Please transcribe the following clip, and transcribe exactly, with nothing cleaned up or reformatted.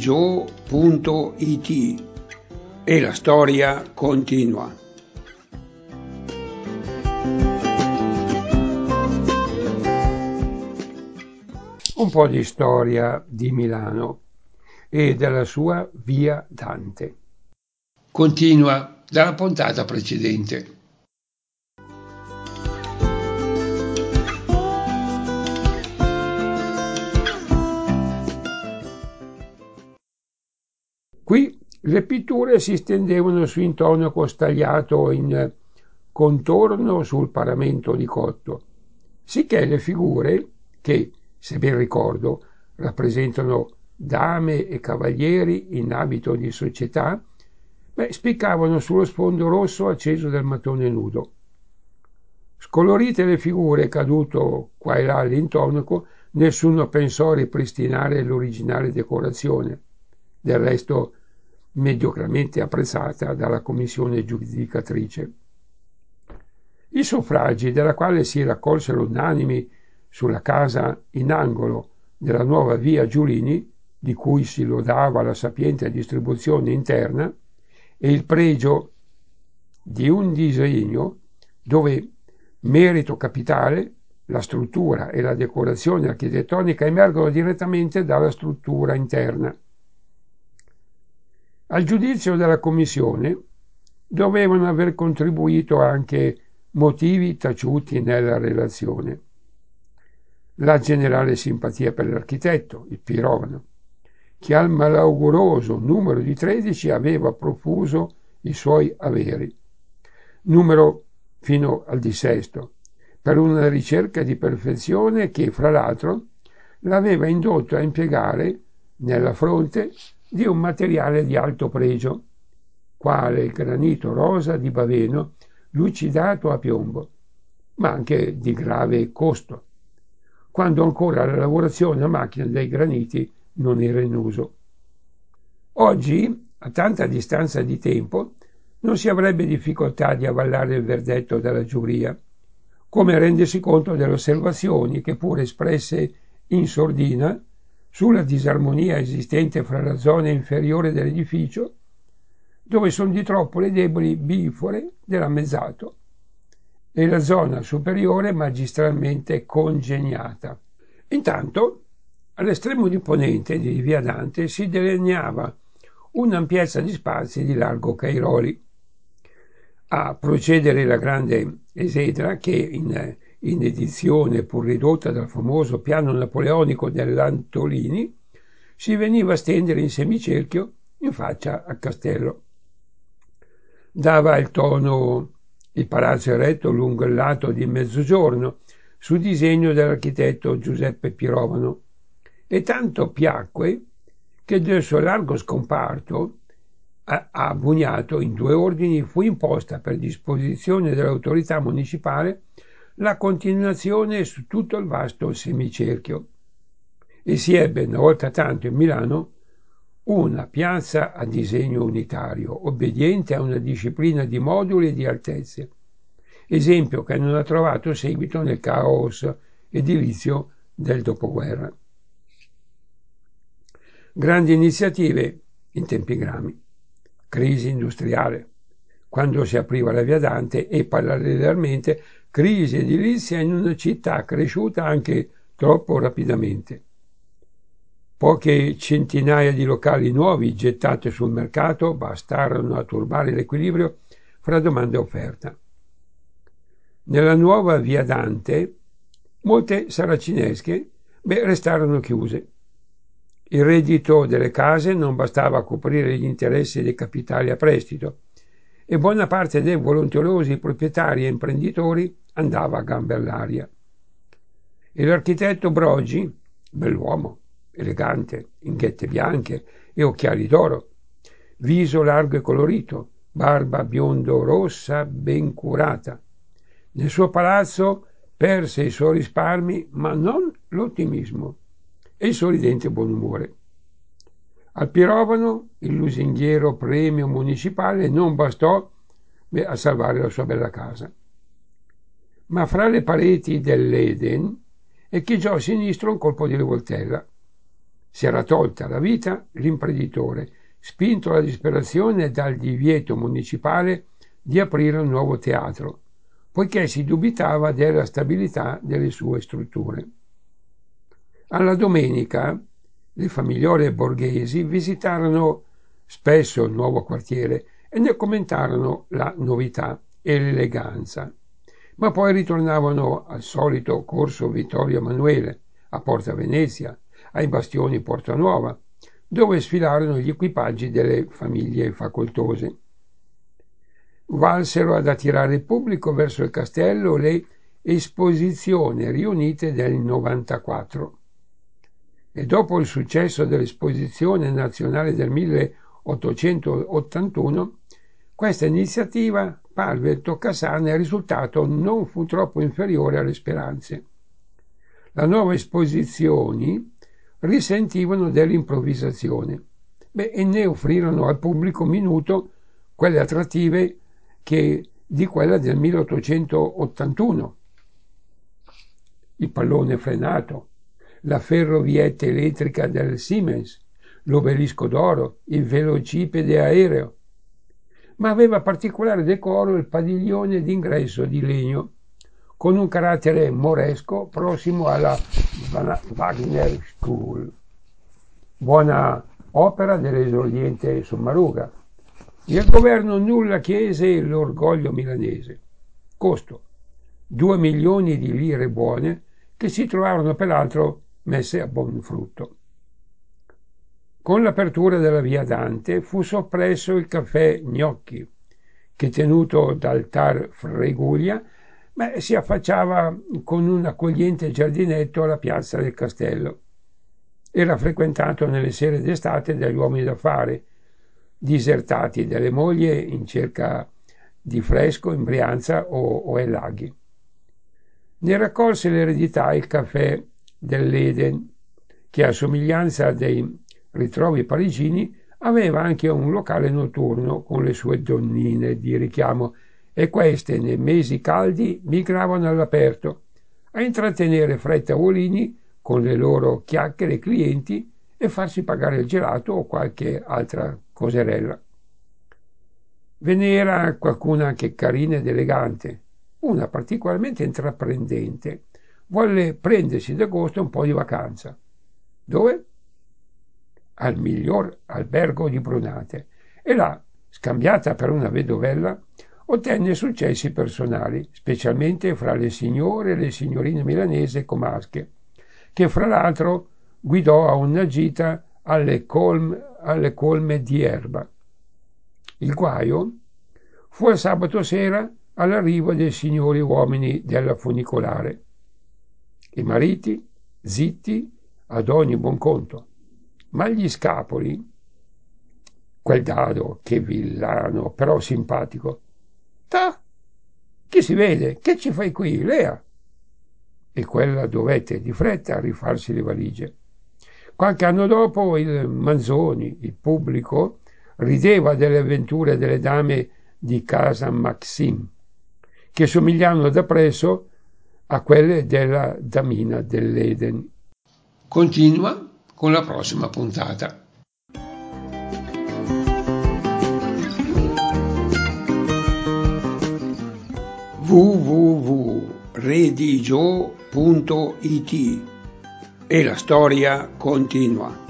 gio punto it e la storia continua. Un po' di storia di Milano e della sua Via Dante. Continua dalla puntata precedente. Qui le pitture si stendevano su intonaco stagliato in contorno sul paramento di cotto, sicché le figure, che, se ben ricordo, rappresentano dame e cavalieri in abito di società, beh, spiccavano sullo sfondo rosso acceso del mattone nudo. Scolorite le figure, caduto qua e là all'intonaco, nessuno pensò a ripristinare l'originale decorazione, del resto mediocramente apprezzata dalla commissione giudicatrice. I suffragi, della quale si raccolsero unanimi sulla casa in angolo della nuova via Giulini, di cui si lodava la sapiente distribuzione interna, e il pregio di un disegno dove merito capitale, la struttura e la decorazione architettonica emergono direttamente dalla struttura interna. Al giudizio della commissione dovevano aver contribuito anche motivi taciuti nella relazione. La generale simpatia per l'architetto, il Pirovano, che al malauguroso numero di tredici aveva profuso i suoi averi, numero fino al dissesto, per una ricerca di perfezione che, fra l'altro, l'aveva indotto a impiegare nella fronte di un materiale di alto pregio, quale il granito rosa di Baveno lucidato a piombo, ma anche di grave costo, quando ancora la lavorazione a macchina dei graniti non era in uso. Oggi, a tanta distanza di tempo, non si avrebbe difficoltà di avallare il verdetto della giuria, come rendersi conto delle osservazioni che, pure espresse in sordina, sulla disarmonia esistente fra la zona inferiore dell'edificio, dove sono di troppo le deboli bifore dell'ammezzato, e la zona superiore magistralmente congegnata. Intanto, all'estremo di ponente di via Dante si delineava un'ampiezza di spazi di largo Cairoli. A procedere la grande esedra che, in, in edizione pur ridotta dal famoso piano napoleonico dell'Antolini, si veniva a stendere in semicerchio in faccia al castello. Dava il tono il palazzo eretto lungo il lato di Mezzogiorno, su disegno dell'architetto Giuseppe Pirovano, e tanto piacque che del suo largo scomparto a, a Bugnato in due ordini fu imposta per disposizione dell'autorità municipale la continuazione su tutto il vasto semicerchio, e si ebbe una volta tanto in Milano una piazza a disegno unitario, obbediente a una disciplina di moduli e di altezze, esempio che non ha trovato seguito nel caos edilizio del dopoguerra. Grandi iniziative in tempi grami, crisi industriale, quando si apriva la via Dante, e parallelamente crisi edilizia in una città cresciuta anche troppo rapidamente. Poche centinaia di locali nuovi gettati sul mercato bastarono a turbare l'equilibrio fra domanda e offerta. Nella nuova via Dante molte saracinesche beh, restarono chiuse. Il reddito delle case non bastava a coprire gli interessi dei capitali a prestito e buona parte dei volonterosi proprietari e imprenditori andava a gambe all'aria. E l'architetto Brogi, bell'uomo, elegante, in ghette bianche e occhiali d'oro, viso largo e colorito, barba biondo-rossa ben curata. Nel suo palazzo perse i suoi risparmi, ma non l'ottimismo e il sorridente buon umore. Al Pirovano il lusinghiero premio municipale non bastò beh, a salvare la sua bella casa. Ma fra le pareti dell'Eden echeggiò a sinistro un colpo di rivoltella. Si era tolta la vita l'imprenditore, spinto alla disperazione dal divieto municipale di aprire un nuovo teatro, poiché si dubitava della stabilità delle sue strutture. Alla domenica le famigliole borghesi visitarono spesso il nuovo quartiere e ne commentarono la novità e l'eleganza, ma poi ritornavano al solito corso Vittorio Emanuele, a Porta Venezia, ai bastioni Porta Nuova, dove sfilarono gli equipaggi delle famiglie facoltose. Valsero ad attirare il pubblico verso il castello le esposizioni riunite del novantaquattro. E dopo il successo dell'Esposizione Nazionale del milleottocentottantuno, questa iniziativa parve toccasana e il risultato non fu troppo inferiore alle speranze. Le nuove esposizioni risentivano dell'improvvisazione beh, e ne offrirono al pubblico minuto quelle attrattive che di quella del milleottocentottantuno. Il pallone frenato, la ferrovietta elettrica del Siemens, l'obelisco d'oro, il velocipede aereo. Ma aveva particolare decoro il padiglione d'ingresso di legno, con un carattere moresco prossimo alla Wagner School, buona opera dell'esordiente Sommaruga. Il governo nulla chiese l'orgoglio milanese. Costo: due milioni di lire buone che si trovarono peraltro messe a buon frutto. Con l'apertura della via Dante fu soppresso il caffè Gnocchi, che tenuto dal tar Freguglia beh, si affacciava con un accogliente giardinetto alla piazza del castello. Era frequentato nelle sere d'estate dagli uomini d'affari, disertati dalle mogli in cerca di fresco in Brianza o, o ai laghi. Ne raccolse l'eredità il caffè dell'Eden, che a somiglianza dei ritrovi parigini aveva anche un locale notturno con le sue donnine di richiamo, e queste nei mesi caldi migravano all'aperto a intrattenere fra i tavolini con le loro chiacchiere clienti e farsi pagare il gelato o qualche altra coserella. Ve n'era qualcuna anche carina ed elegante. Una particolarmente intraprendente volle prendersi d'agosto un po' di vacanza. Dove? Al miglior albergo di Brunate, e là, scambiata per una vedovella, ottenne successi personali, specialmente fra le signore e le signorine milanesi comasche, che fra l'altro guidò a una gita alle, colm, alle colme di Erba. Il guaio fu il sabato sera all'arrivo dei signori uomini della funicolare. I mariti, zitti, ad ogni buon conto, ma gli scapoli, quel dado, che villano, però simpatico. Ta, chi si vede? Che ci fai qui, Lea? E quella dovette di fretta rifarsi le valigie. Qualche anno dopo il Manzoni, il pubblico, rideva delle avventure delle dame di casa Maxim, che somigliavano da presso a quelle della damina dell'Eden. Continua con la prossima puntata. w w w punto redigio punto it e la storia continua.